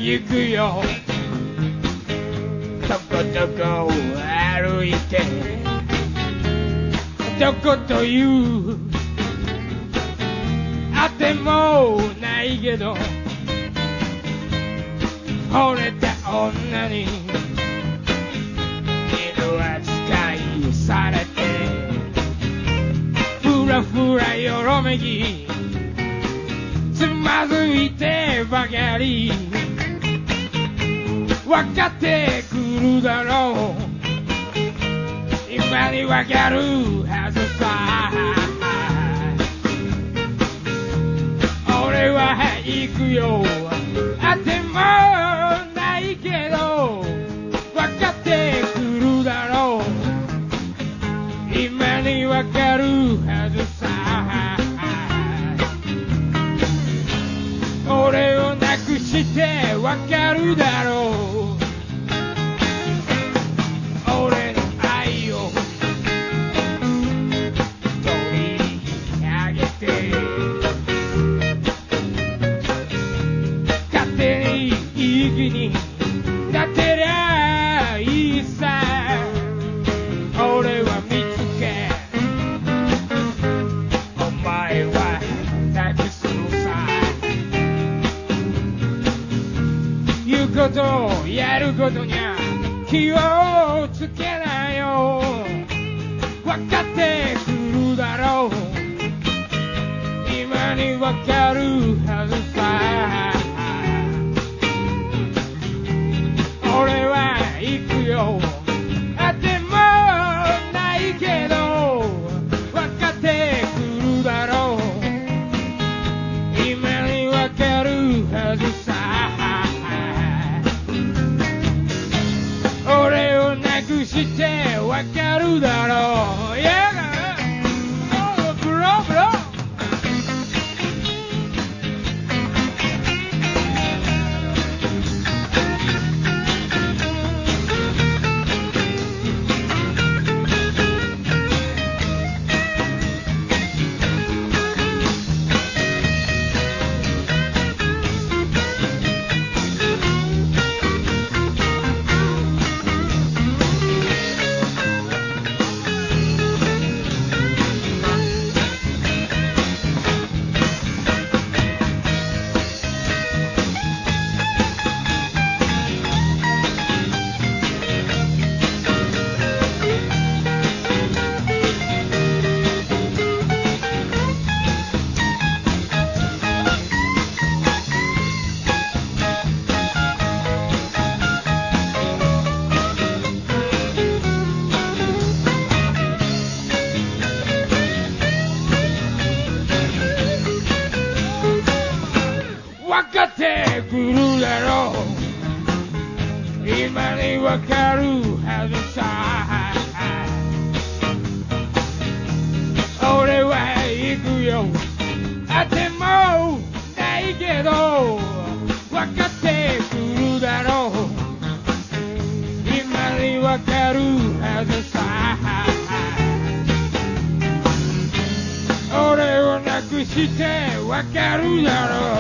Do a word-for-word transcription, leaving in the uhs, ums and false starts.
行くよとことこ歩いてどこというあてもないけど惚れた女に犬扱いされてふらふらよろめきつまずいてばかり分かってくるだろう今に分かるはずさ俺は行くよあてもないけど分かってくるだろう今に分かるはずさ俺をなくして分かるだろう俺の愛を取り上げて勝手に息になってりゃいいさ俺は見つけお前はなくすのさ言うことをやることにゃ気をつけなよ分かってくるだろう今に分かるはずさ俺は行くよあてもないけど分かってくるだろう今に分かるはずさ俺をなくして分かるだろう、yeah! ブローブロー分かってくるだろう今に分かるはずさ俺は行くよあてもないけど分かってくるだろう今に分かるはずさ俺をなくして分かるだろう